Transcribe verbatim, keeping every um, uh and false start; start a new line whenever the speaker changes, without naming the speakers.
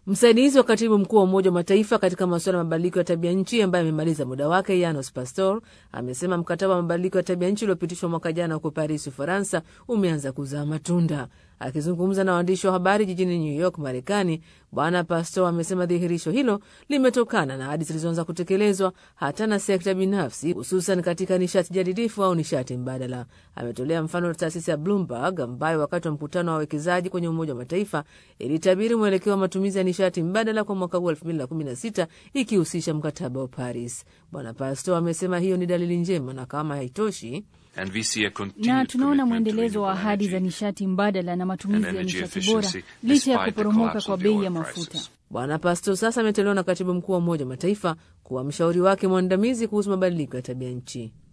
Msaidizi wa katibu mkuu wa Umoja wa Mataifa katika masuala ya mabadiliko ya tabia nchi ambaye amemaliza muda wake, Yanos Pastor, amesema mkataba wa mabadiliko ya tabia nchi uliopitishwa mwaka jana huko Paris, Ufaransa, umeanza kuzaa matunda. Akizungumza na waandishi wa habari jijini New York, Marekani, Bwana Pastor amesema dhihirisho hilo limetokana na ahadi zilizoanza kutekelezwa hata na sekta binafsi, hususan katika nishati jadidifu au nishati mbadala. Ametolea mfano taasisi ya Bloomberg ambayo wakati wa mkutano wa wawekezaji kwenye Umoja wa Mataifa ilitabiri mwelekeo wa matumizi ya nishati mbadala kwa mwaka huu elfu mbili kumi na sita ikihusisha mkataba wa Paris. Bwana Pastor amesema hiyo ni dalili njema, na kama haitoshi,
na tunaona mwendelezo wa ahadi za nishati mbadala na matumizi ya nishati bora licha ya kuporomoka kwa bei ya mafuta.
Bwana Pastor sasa ametolewa na katibu mkuu wa Umoja wa Mataifa kuwa mshauri wake mwandamizi kuhusu mabadiliko ya tabia nchi.